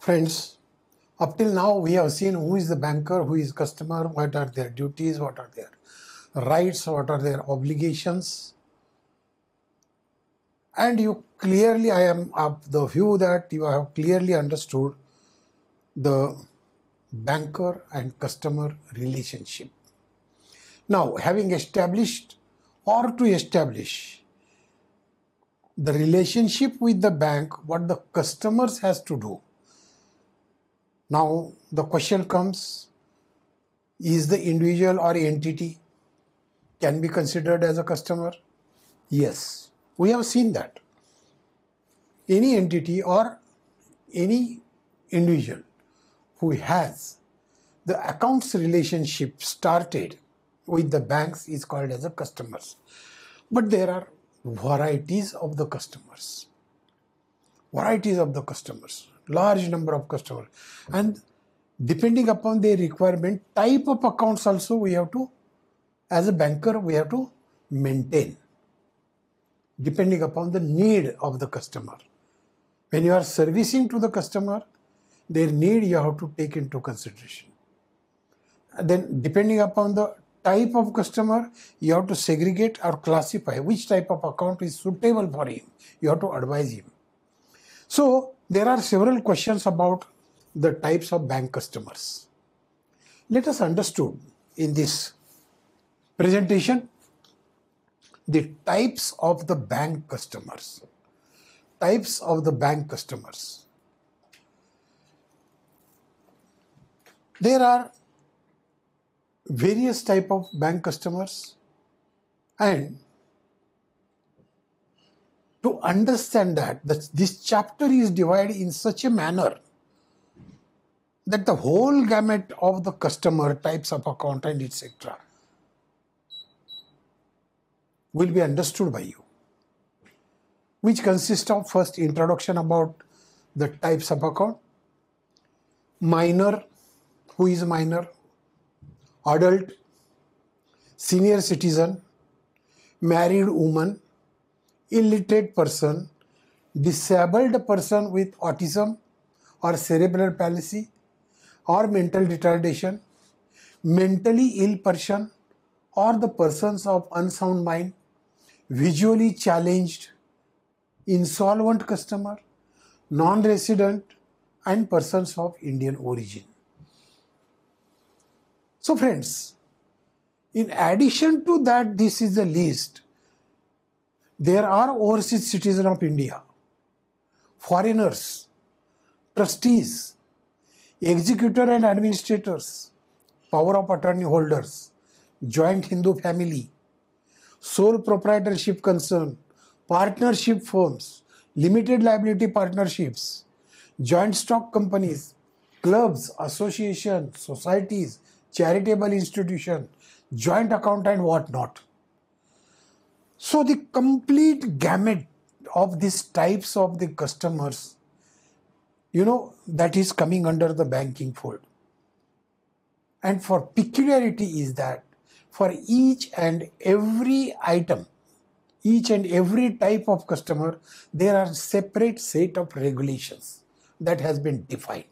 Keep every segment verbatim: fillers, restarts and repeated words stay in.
Friends, up till now we have seen who is the banker, who is customer, what are their duties, what are their rights, what are their obligations. And you clearly, I am of the view that you have clearly understood the banker and customer relationship. Now, having established or to establish the relationship with the bank, what the customers has to do. Now, the question comes, is the individual or entity can be considered as a customer? Yes, we have seen that. Any entity or any individual who has the accounts relationship started with the banks is called as a customers. But there are varieties of the customers. Varieties of the customers. Large number of customers, and depending upon their requirement, type of accounts also we have to, as a banker, we have to maintain depending upon the need of the customer. When you are servicing to the customer, their need you have to take into consideration. And then depending upon the type of customer, you have to segregate or classify which type of account is suitable for him. You have to advise him. So there are several questions about the types of bank customers. Let us understand in this presentation the types of the bank customers. Types of the bank customers. There are various type of bank customers, and to understand that, that this chapter is divided in such a manner that the whole gamut of the customer, types of account and et cetera will be understood by you, which consists of first introduction about the types of account, minor, who is minor, adult, senior citizen, married woman, illiterate person, disabled person with autism or cerebral palsy or mental retardation, mentally ill person or the persons of unsound mind, visually challenged, insolvent customer, non-resident, and persons of Indian origin. So friends, in addition to that, this is the list. There are overseas citizens of India, foreigners, trustees, executor and administrators, power of attorney holders, joint Hindu family, sole proprietorship concern, partnership firms, limited liability partnerships, joint stock companies, clubs, associations, societies, charitable institutions, joint account and whatnot. So the complete gamut of these types of the customers, you know, that is coming under the banking fold. And for peculiarity is that for each and every item, each and every type of customer, there are separate set of regulations that has been defined.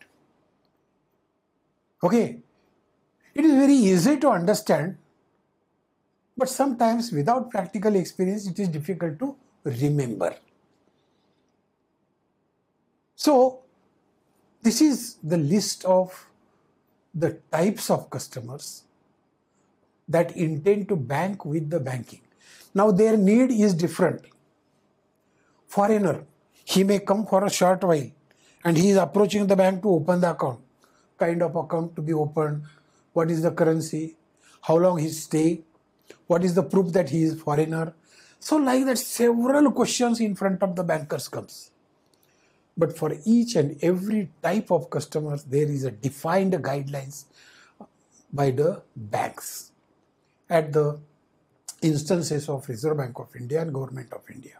Okay, it is very easy to understand, but sometimes without practical experience, it is difficult to remember. So, this is the list of the types of customers that intend to bank with the banking. Now, their need is different. Foreigner, he may come for a short while and he is approaching the bank to open the account. Kind of account to be opened, what is the currency, how long he stay, what is the proof that he is foreigner. So like that, several questions in front of the bankers comes. But for each and every type of customers, there is a defined guidelines by the banks at the instances of Reserve Bank of India and Government of India.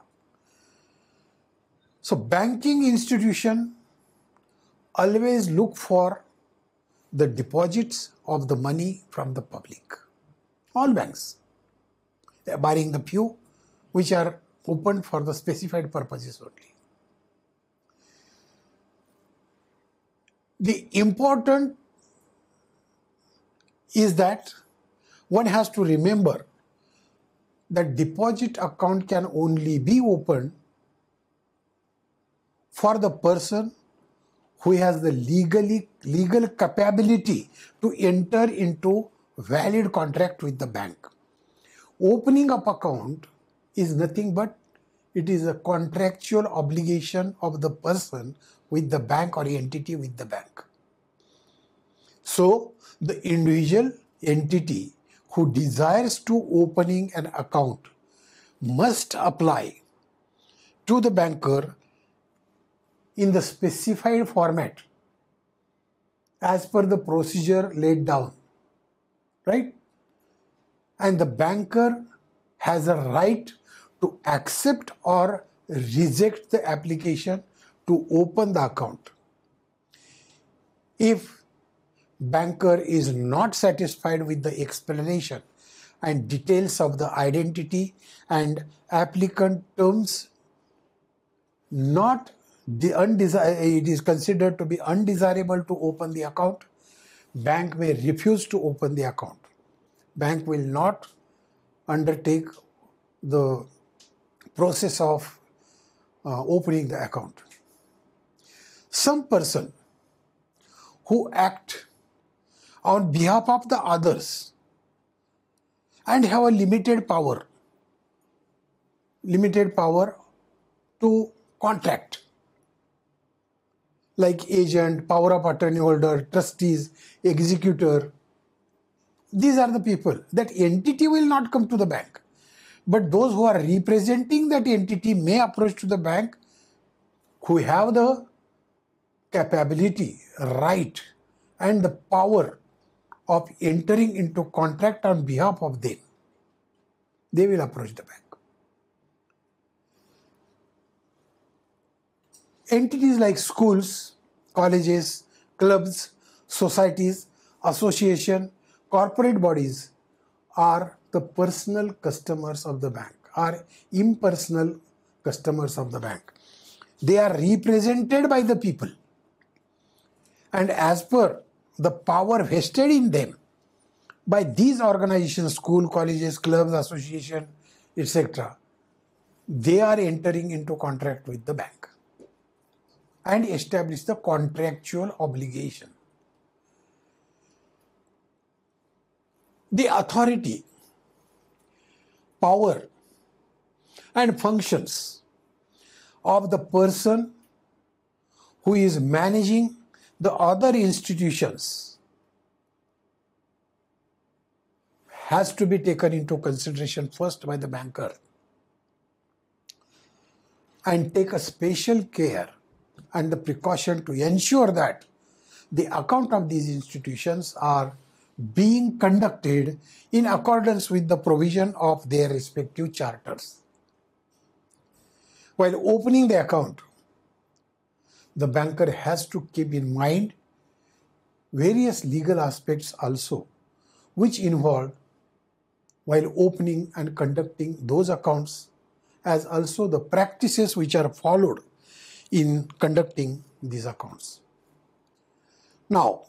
So banking institution always look for the deposits of the money from the public. All banks, barring the few which are opened for the specified purposes only. The important is that one has to remember that deposit account can only be opened for the person who has the legally legal capability to enter into valid contract with the bank. Opening up account is nothing but it is a contractual obligation of the person with the bank or entity with the bank. So the individual entity who desires to opening an account must apply to the banker in the specified format as per the procedure laid down, right? And the banker has a right to accept or reject the application to open the account. If banker is not satisfied with the explanation and details of the identity and applicant terms, not the undesir- it is considered to be undesirable to open the account, bank may refuse to open the account. Bank will not undertake the process of uh, opening the account. Some person who act on behalf of the others and have a limited power, limited power to contract, like agent, power of attorney holder, trustees, executor. These are the people. That entity will not come to the bank. But those who are representing that entity may approach to the bank, who have the capability, right, and the power of entering into contract on behalf of them. They will approach the bank. Entities like schools, colleges, clubs, societies, association, corporate bodies are the personal customers of the bank, are impersonal customers of the bank. They are represented by the people. And as per the power vested in them by these organizations, school, colleges, clubs, association, et cetera, they are entering into contract with the bank and establish the contractual obligation. The authority, power, and functions of the person who is managing the other institutions has to be taken into consideration first by the banker, and take a special care and the precaution to ensure that the account of these institutions are being conducted in accordance with the provision of their respective charters. While opening the account, the banker has to keep in mind various legal aspects also, which involve while opening and conducting those accounts, as also the practices which are followed in conducting these accounts. Now,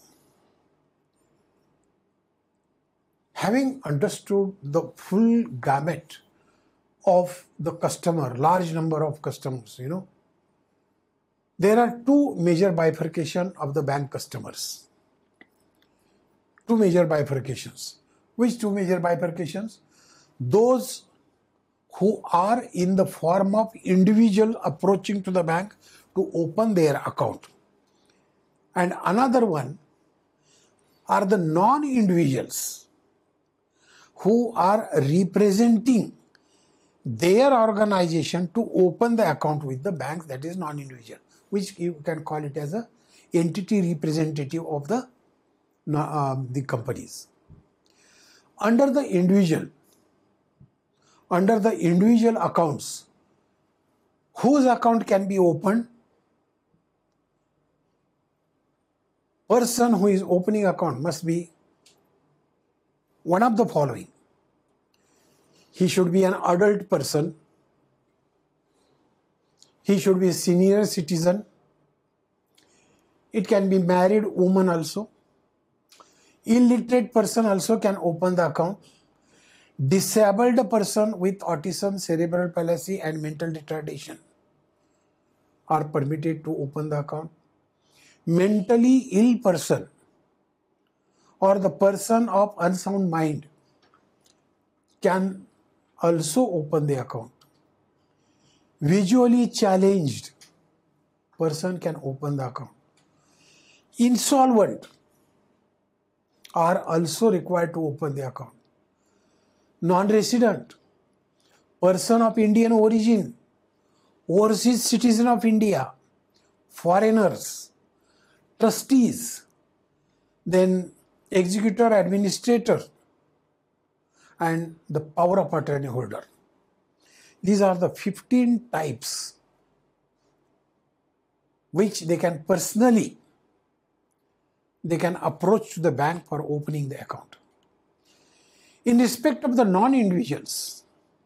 having understood the full gamut of the customer, large number of customers, you know, there are two major bifurcation of the bank customers. Two major bifurcations. Which two major bifurcations? Those who are in the form of individual approaching to the bank to open their account. And another one are the non-individuals who are representing their organization to open the account with the bank, that is non-individual, which you can call it as a entity representative of the, uh, the companies. Under the individual, under the individual accounts, whose account can be opened? Person who is opening account must be one of the following. He should be an adult person. He should be a senior citizen. It can be married woman also. Illiterate person also can open the account. Disabled person with autism, cerebral palsy and mental retardation are permitted to open the account. Mentally ill person or the person of unsound mind can also open the account. Visually challenged person can open the account. Insolvent are also required to open the account. Non-resident, person of Indian origin, overseas citizen of India, foreigners, trustees, then executor, administrator, and the power of attorney holder. These are the fifteen types which they can personally, they can approach to the bank for opening the account. In respect of the non-individuals,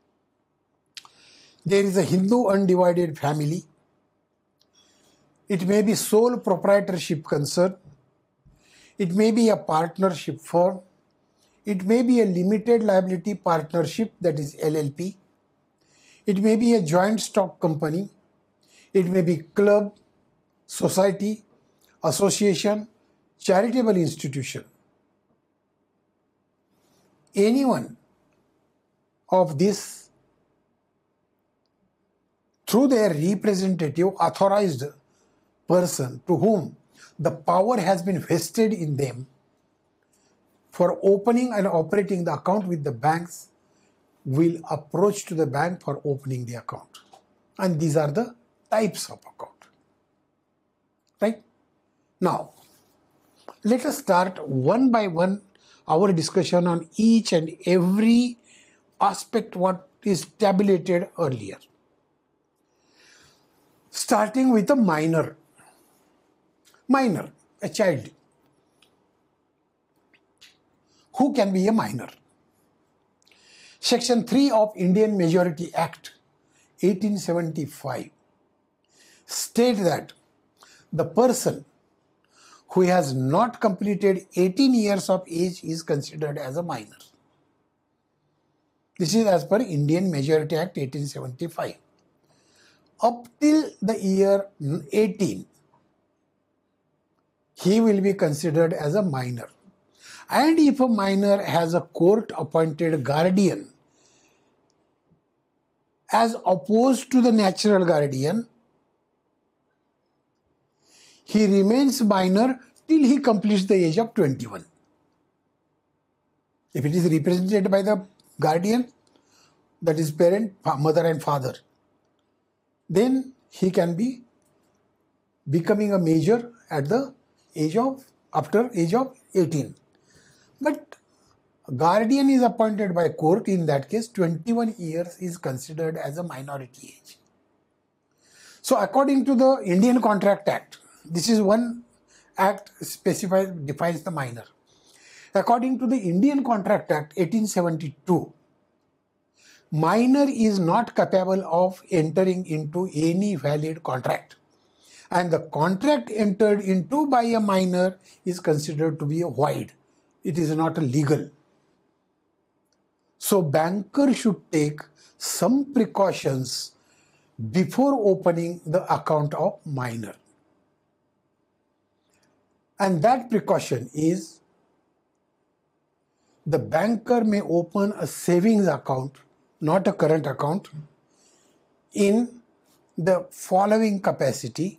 there is a Hindu undivided family. It may be sole proprietorship concern. It may be a partnership firm. It may be a limited liability partnership, that is L L P. It may be a joint stock company. It may be club, society, association, charitable institution. Anyone of this, through their representative authorized person to whom the power has been vested in them for opening and operating the account with the banks, will approach to the bank for opening the account. And these are the types of account. Right? Now, let us start one by one our discussion on each and every aspect what is tabulated earlier. Starting with a minor. Minor, a child. Who can be a minor? Section three of Indian Majority Act eighteen seventy-five states that the person who has not completed eighteen years of age is considered as a minor. This is as per Indian Majority Act eighteen seventy-five. Up till the year eighteen, he will be considered as a minor. And if a minor has a court-appointed guardian, as opposed to the natural guardian, he remains minor till he completes the age of twenty-one. If it is represented by the guardian, that is parent, mother and father, then he can be becoming a major at the age of, after age of eighteen. But guardian is appointed by court, in that case twenty-one years is considered as a minority age. So according to the Indian Contract Act, this is one act specifies, defines the minor. According to the Indian Contract Act eighteen seventy-two, minor is not capable of entering into any valid contract, and the contract entered into by a minor is considered to be a void. It is not a legal. So banker should take some precautions before opening the account of minor. And that precaution is, the banker may open a savings account, not a current account, in the following capacity: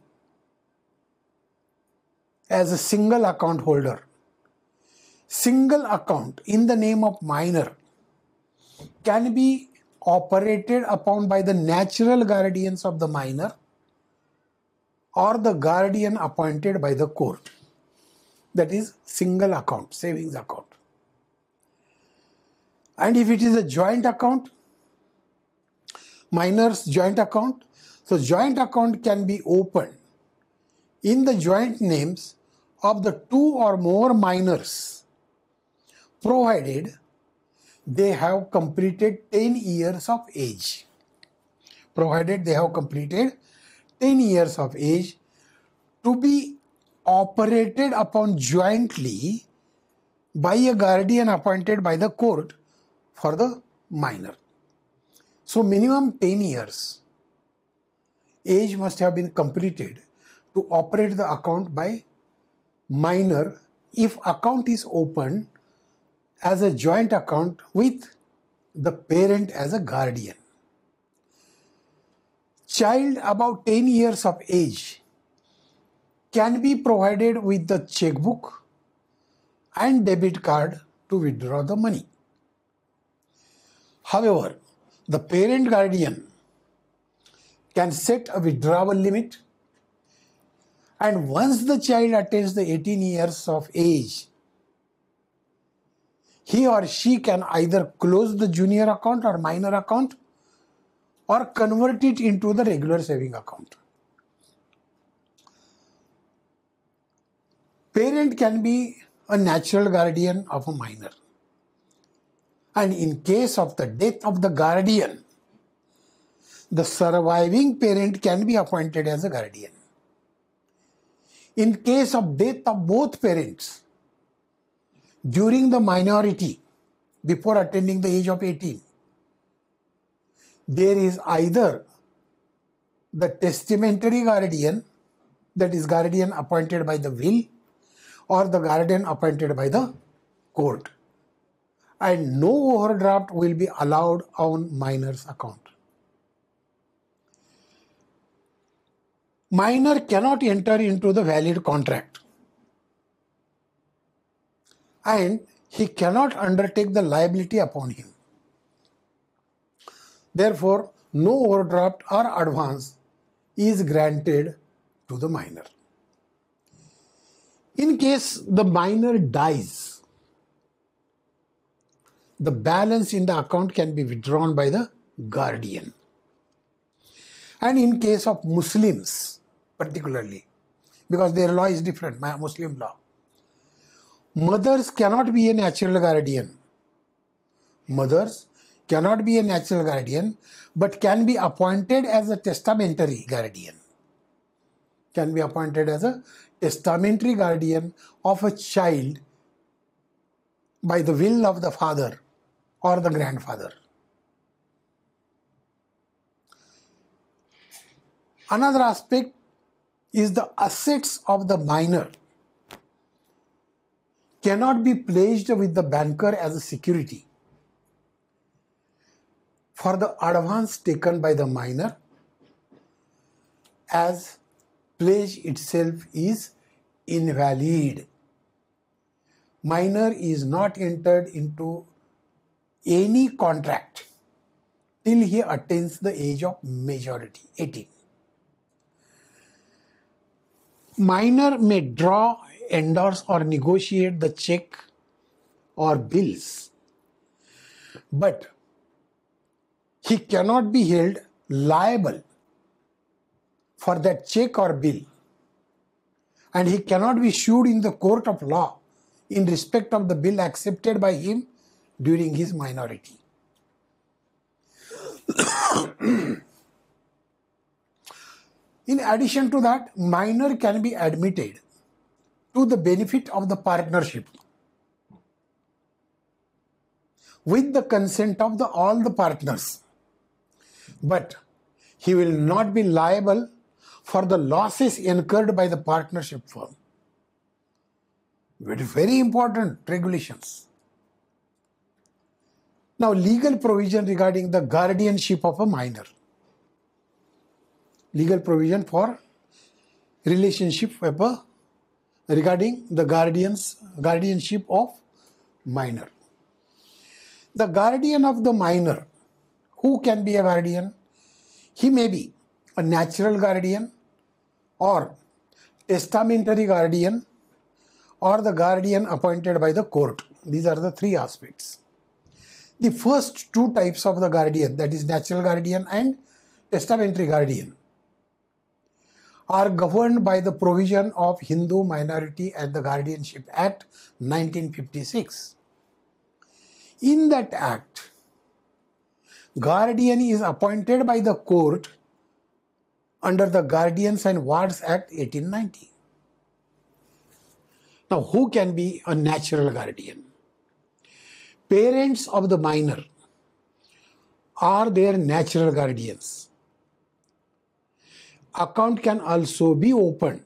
as a single account holder. Single account in the name of minor can be operated upon by the natural guardians of the minor or the guardian appointed by the court. That is single account, savings account. And if it is a joint account, minor's joint account, so joint account can be opened in the joint names of the two or more minors, provided they have completed ten years of age. Provided they have completed ten years of age to be operated upon jointly by a guardian appointed by the court for the minor. So minimum ten years age must have been completed to operate the account by minor if account is opened as a joint account with the parent as a guardian. Child above ten years of age can be provided with the checkbook and debit card to withdraw the money. However, the parent guardian can set a withdrawal limit, and once the child attains the eighteen years of age, he or she can either close the junior account or minor account or convert it into the regular saving account. Parent can be a natural guardian of a minor, and in case of the death of the guardian, the surviving parent can be appointed as a guardian. In case of death of both parents during the minority before attaining the age of eighteen, there is either the testamentary guardian, that is guardian appointed by the will, or the guardian appointed by the court, and no overdraft will be allowed on minor's account. Minor cannot enter into the valid contract, and he cannot undertake the liability upon him. Therefore, no overdraft or advance is granted to the minor. In case the minor dies, the balance in the account can be withdrawn by the guardian. And in case of Muslims particularly, because their law is different, Muslim law, mothers cannot be a natural guardian. Mothers cannot be a natural guardian, but can be appointed as a testamentary guardian. Can be appointed as a testamentary guardian of a child by the will of the father or the grandfather. Another aspect is the assets of the minor cannot be pledged with the banker as a security for the advance taken by the minor, as pledge itself is invalid. Minor is not entered into any contract till he attains the age of majority, eighteen. Minor may draw, endorse or negotiate the check or bills, but he cannot be held liable for that check or bill, and he cannot be sued in the court of law in respect of the bill accepted by him during his minority. In addition to that, minor can be admitted to the benefit of the partnership with the consent of the, all the partners, but he will not be liable for the losses incurred by the partnership firm. Very, very important regulations. Now, legal provision regarding the guardianship of a minor. Legal provision for relationship of a, regarding the guardians, guardianship of minor. The guardian of the minor, who can be a guardian? He may be a natural guardian or testamentary guardian or the guardian appointed by the court. These are the three aspects. The first two types of the guardian, that is natural guardian and testamentary guardian, are governed by the provision of Hindu Minority and the Guardianship Act nineteen fifty-six. In that act, guardian is appointed by the court under the Guardians and Wards Act eighteen ninety. Now, who can be a natural guardian? Parents of the minor are their natural guardians. Account can also be opened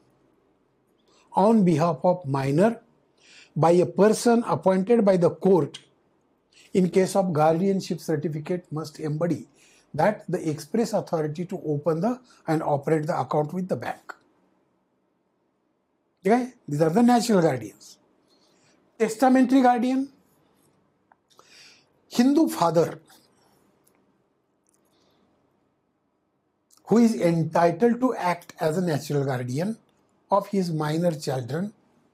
on behalf of minor by a person appointed by the court. In case of guardianship, certificate must embody that the express authority to open the and operate the account with the bank. Okay, these are the natural guardians. Testamentary guardian, Hindu father who is entitled to act as a natural guardian of his minor children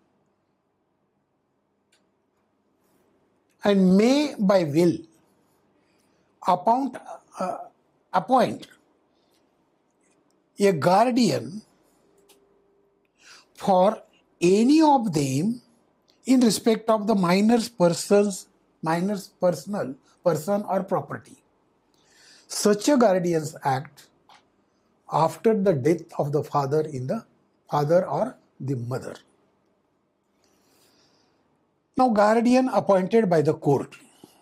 and may by will appoint, uh, appoint a guardian for any of them in respect of the minor's persons, minor's personal person or property. Such a guardian's act after the death of the father in the father or the mother. Now, guardian appointed by the court.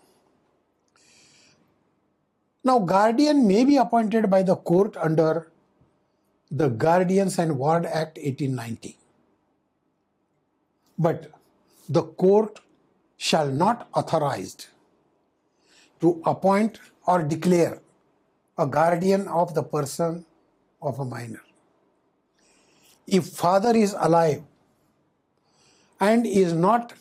Now, guardian may be appointed by the court under the Guardians and Ward Act eighteen ninety. But the court shall not authorized to appoint or declare a guardian of the person of a minor. If father is alive and is not,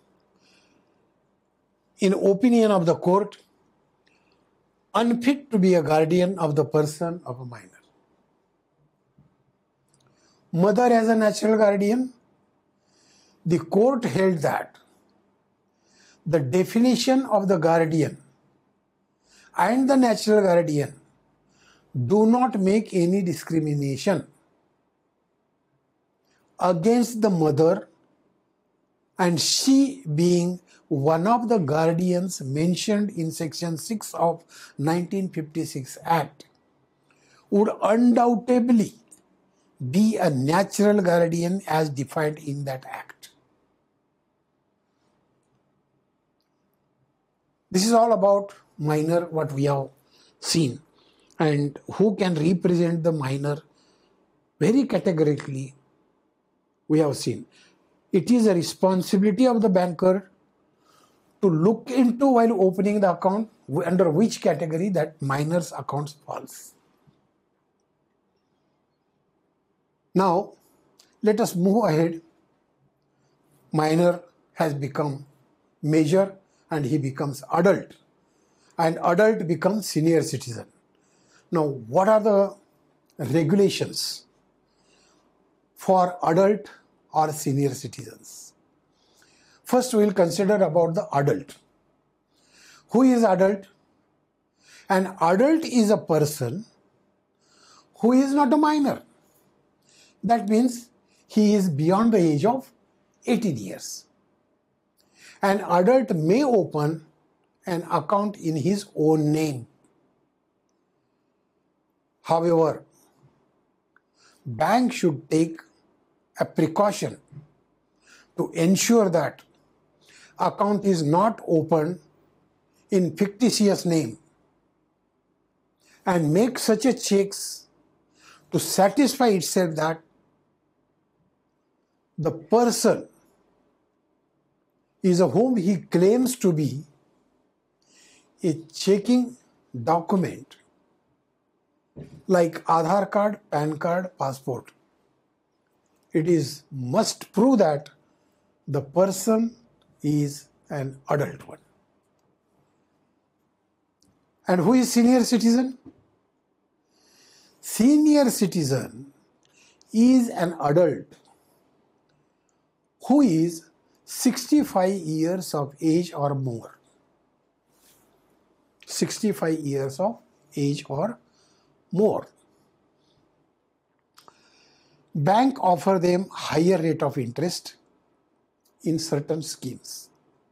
in opinion of the court, unfit to be a guardian of the person of a minor. Mother as a natural guardian, the court held that the definition of the guardian and the natural guardian do not make any discrimination against the mother, and she being one of the guardians mentioned in section six of nineteen fifty-six Act would undoubtedly be a natural guardian as defined in that act. This is all about minor, what we have seen, and who can represent the minor very categorically we have seen. It is a responsibility of the banker to look into while opening the account under which category that minor's accounts falls. Now, let us move ahead. Minor has become major and he becomes adult, and adult becomes senior citizen. Now, what are the regulations for adult or senior citizens? First, we will consider about the adult. Who is adult? An adult is a person who is not a minor. That means he is beyond the age of eighteen years. An adult may open an account in his own name. However, bank should take a precaution to ensure that account is not opened in fictitious name and make such a checks to satisfy itself that the person is a whom he claims to be a checking document like Aadhaar card, PAN card, passport. It is must prove that the person is an adult one. And who is senior citizen? Senior citizen is an adult who is sixty-five years of age or more. sixty-five years of age or more. Bank offer them higher rate of interest in certain schemes.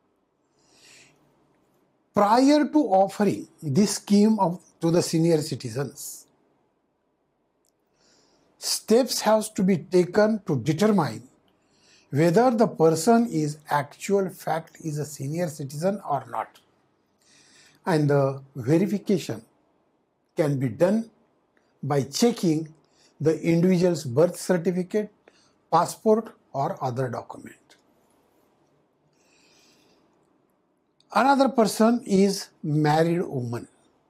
Prior to offering this scheme of, to the senior citizens, steps have to be taken to determine whether the person is actual fact is a senior citizen or not. And the verification can be done by checking the individual's birth certificate, passport or other document. Another person is married woman.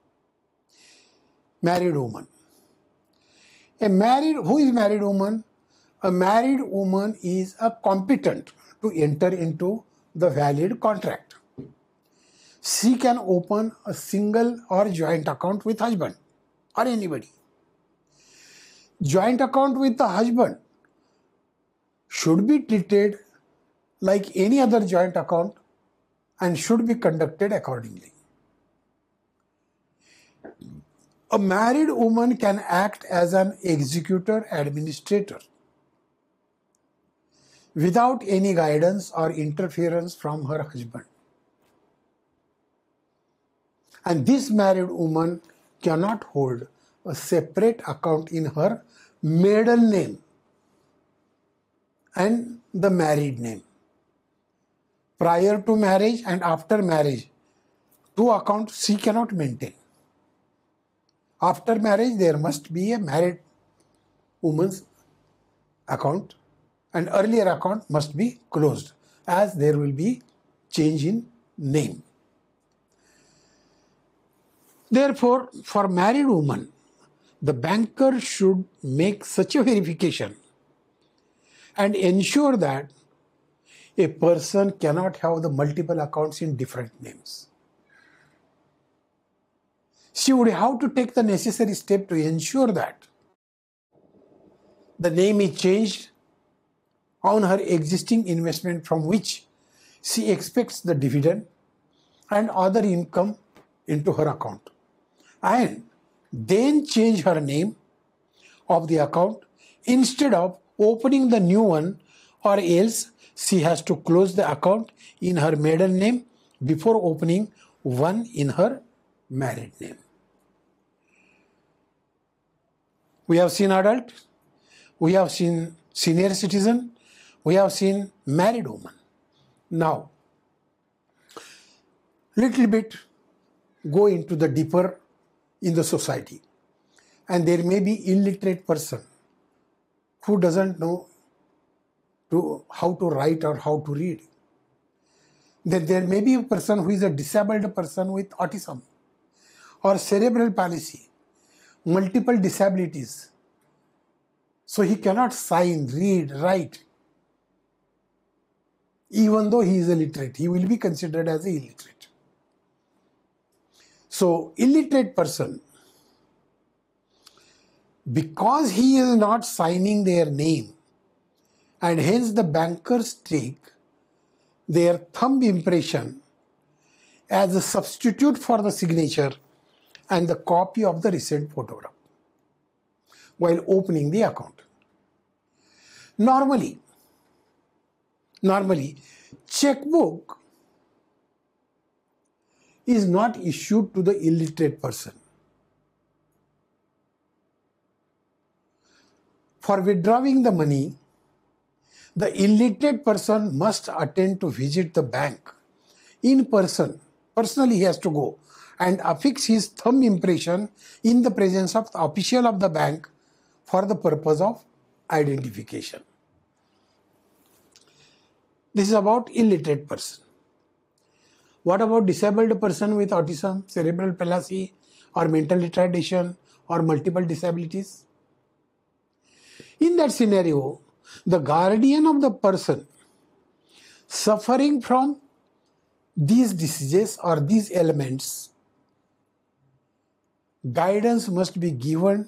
Married woman. A married, who is married woman? A married woman is a competent to enter into the valid contract. She can open a single or joint account with husband or anybody. Joint account with the husband should be treated like any other joint account and should be conducted accordingly. A married woman can act as an executor administrator without any guidance or interference from her husband. And this married woman cannot hold a separate account in her maiden name and the married name. Prior to marriage and after marriage, two accounts she cannot maintain. After marriage, there must be a married woman's account and earlier account must be closed as there will be change in name. Therefore, for married woman, the banker should make such a verification and ensure that a person cannot have the multiple accounts in different names. She would have to take the necessary step to ensure that the name is changed on her existing investment from which she expects the dividend and other income into her account, and then change her name of the account instead of opening the new one, or else she has to close the account in her maiden name before opening one in her married name. We have seen adult, we have seen senior citizen, we have seen married woman. Now, little bit go into the deeper in the society, and there may be illiterate person who doesn't know to how to write or how to read. Then there may be a person who is a disabled person with autism or cerebral palsy, multiple disabilities. So he cannot sign, read, write. Even though he is illiterate, he will be considered as an illiterate. So illiterate person, because he is not signing their name, and hence the bankers take their thumb impression as a substitute for the signature and the copy of the recent photograph while opening the account. Normally, normally, checkbook is not issued to the illiterate person. For withdrawing the money, the illiterate person must attend to visit the bank in person. Personally, he has to go and affix his thumb impression in the presence of the official of the bank for the purpose of identification. This is about illiterate person. What about disabled person with autism, cerebral palsy, or mental retardation, or multiple disabilities? In that scenario, the guardian of the person suffering from these diseases or these elements, guidance must be given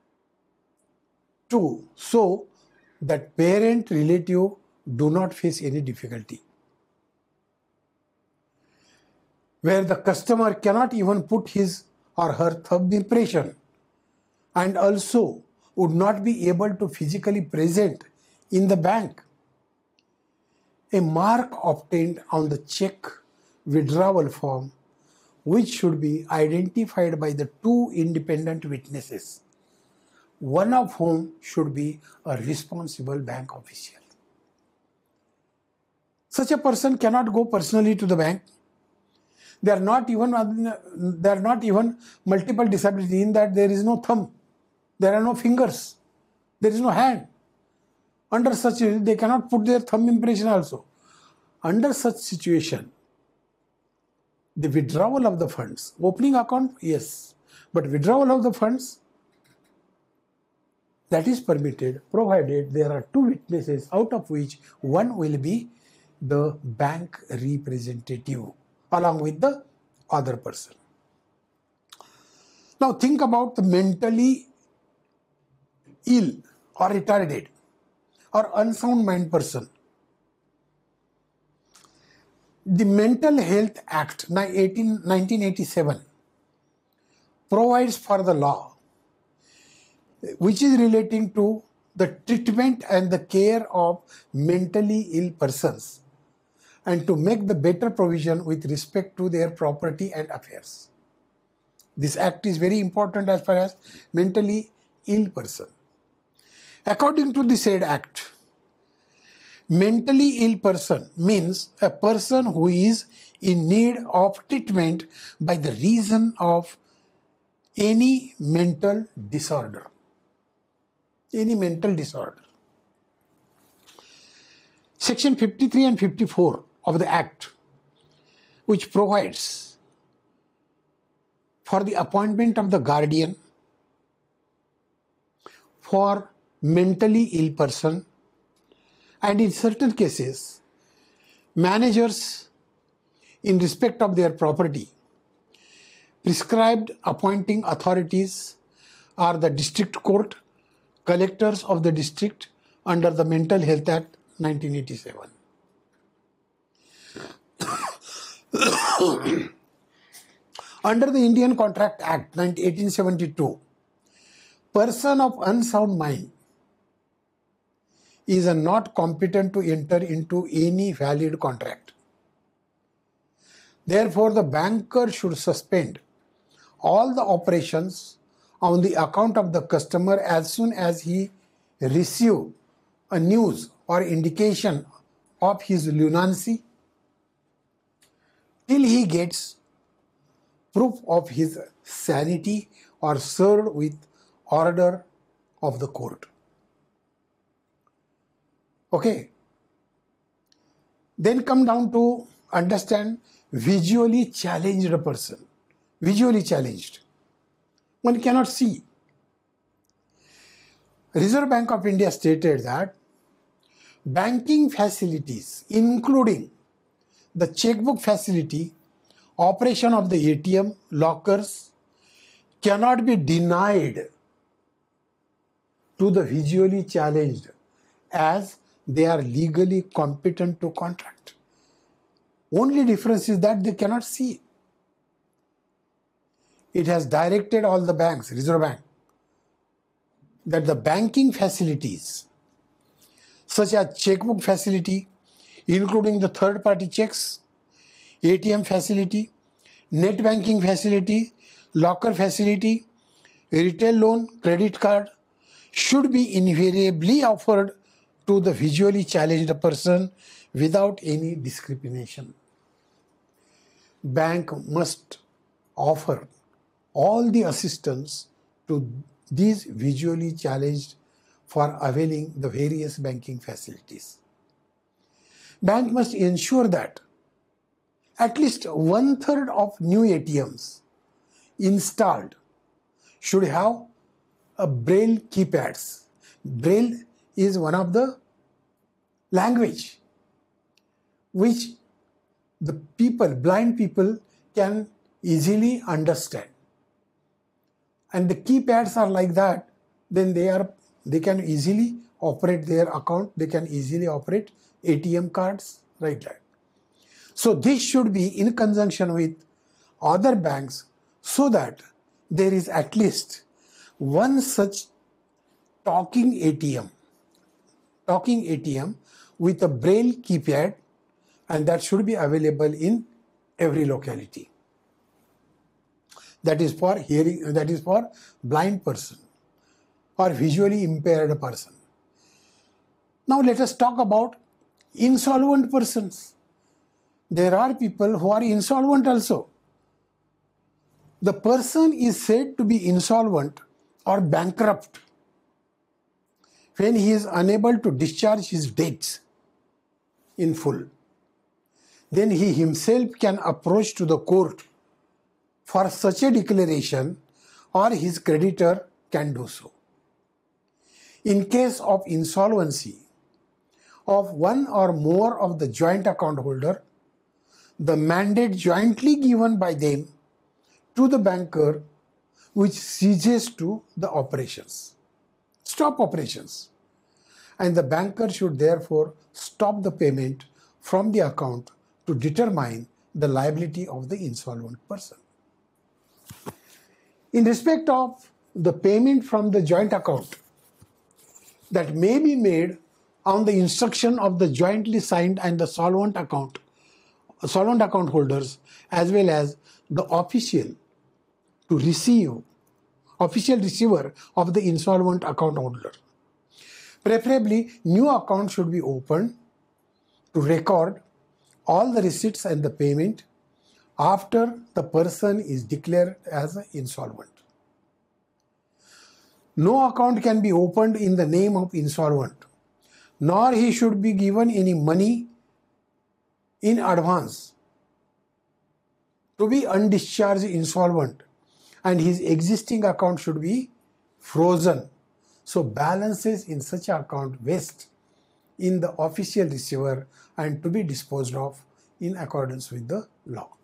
to so that parent, relative do not face any difficulty. Where the customer cannot even put his or her thumb impression and also would not be able to physically present in the bank, a mark obtained on the check withdrawal form, which should be identified by the two independent witnesses, one of whom should be a responsible bank official. Such a person cannot go personally to the bank. There are not even there are not even multiple disabilities in that there is no thumb, there are no fingers, there is no hand. Under such, they cannot put their thumb impression also. Under such situation, the withdrawal of the funds, opening account, yes, but withdrawal of the funds, that is permitted provided there are two witnesses, out of which one will be the bank representative along with the other person. Now think about the mentally ill or retarded or unsound mind person. The Mental Health Act nineteen eighty-seven provides for the law which is relating to the treatment and the care of mentally ill persons and to make the better provision with respect to their property and affairs. This act is very important as far as mentally ill person. According to the said act, mentally ill person means a person who is in need of treatment by the reason of any mental disorder. Any mental disorder. Section fifty-three and fifty-four of the Act, which provides for the appointment of the guardian for mentally ill person, and in certain cases, managers in respect of their property, prescribed appointing authorities are the district court, collectors of the district under the Mental Health Act nineteen eighty-seven. Under the Indian Contract Act eighteen seventy-two, person of unsound mind is not competent to enter into any valid contract. Therefore, the banker should suspend all the operations on the account of the customer as soon as he receives a news or indication of his lunacy, till he gets proof of his sanity or served with order of the court. Okay. Then come down to understand visually challenged person. Visually challenged. One cannot see. Reserve Bank of India stated that banking facilities, including the checkbook facility, operation of the A T M, lockers, cannot be denied to the visually challenged as they are legally competent to contract. Only difference is that they cannot see. It has directed all the banks, Reserve Bank, that the banking facilities such as checkbook facility, including the third-party checks, A T M facility, net banking facility, locker facility, retail loan, credit card, should be invariably offered to the visually challenged person without any discrimination. Bank must offer all the assistance to these visually challenged for availing the various banking facilities. Bank must ensure that at least one third of new A T Ms installed should have a braille keypads. Braille is one of the language which the people, blind people, can easily understand. And the keypads are like that, then they are they can easily operate their account, they can easily operate A T M cards, right like. So this should be in conjunction with other banks so that there is at least one such talking A T M, talking A T M with a braille keypad, and that should be available in every locality. That is for hearing, that is for blind person or visually impaired person. Now let us talk about Insolvent persons. There are people who are insolvent also. The person is said to be insolvent or bankrupt when he is unable to discharge his debts in full. Then he himself can approach to the court for such a declaration, or his creditor can do so. In case of insolvency of one or more of the joint account holder, the mandate jointly given by them to the banker which ceases to the operations. Stop operations. And the banker should therefore stop the payment from the account to determine the liability of the insolvent person. In respect of the payment from the joint account that may be made on the instruction of the jointly signed and the solvent account, solvent account holders, as well as the official to receive, official receiver of the insolvent account holder. Preferably, new account should be opened to record all the receipts and the payment after the person is declared as insolvent. No account can be opened in the name of insolvent, nor he should be given any money in advance to be undischarged insolvent, and his existing account should be frozen. So balances in such account vest in the official receiver and to be disposed of in accordance with the law.